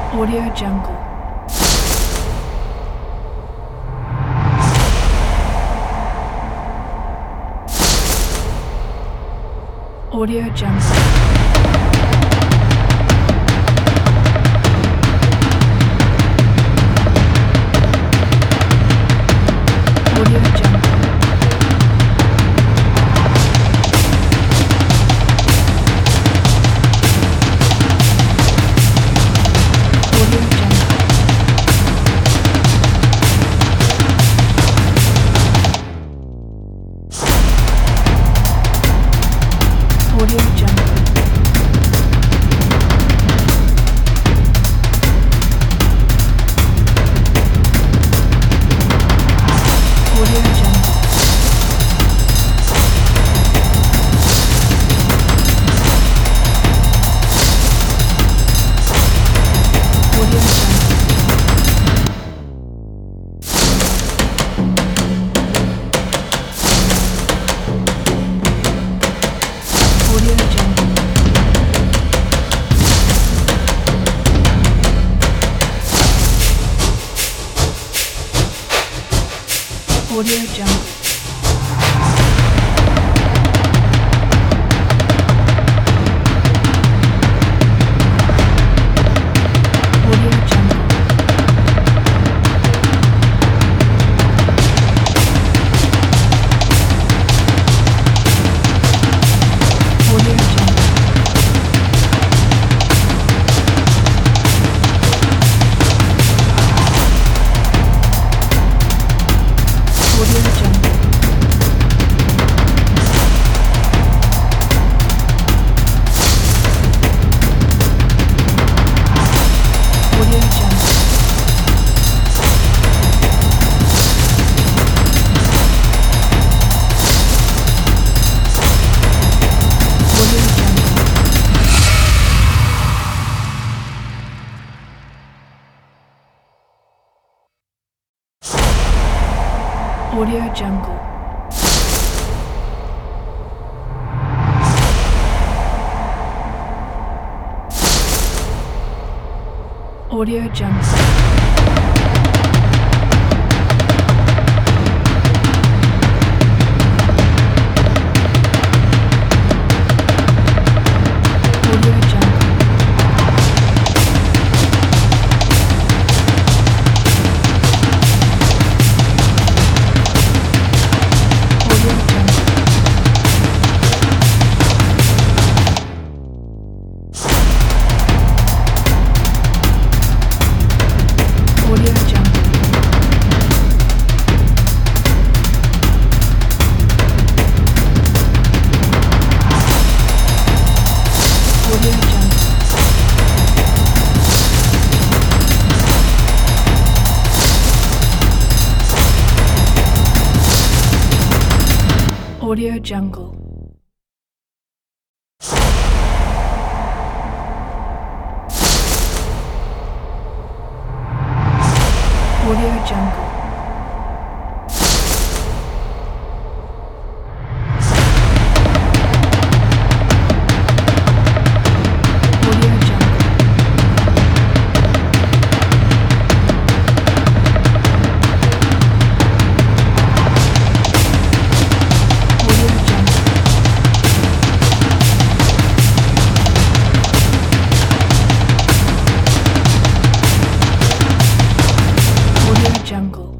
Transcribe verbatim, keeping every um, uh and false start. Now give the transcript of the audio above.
Audio Jungle. Audio Jungle. Audio Jungle. Audio Jungle. Audio Jungle. Audio Audio Jungle. Audio Jungle. Audio Jungle. Audio Jungle. Audio Jungle. Audio Jungle. Audio Jungle. Audio Jungle. Audio Jungle. Audio Jungle. Audio Jungle. Audio Jungle. Audio Jungle. Audio Jungle. Audio Jungle. Audio Jungle. Audio Jungle.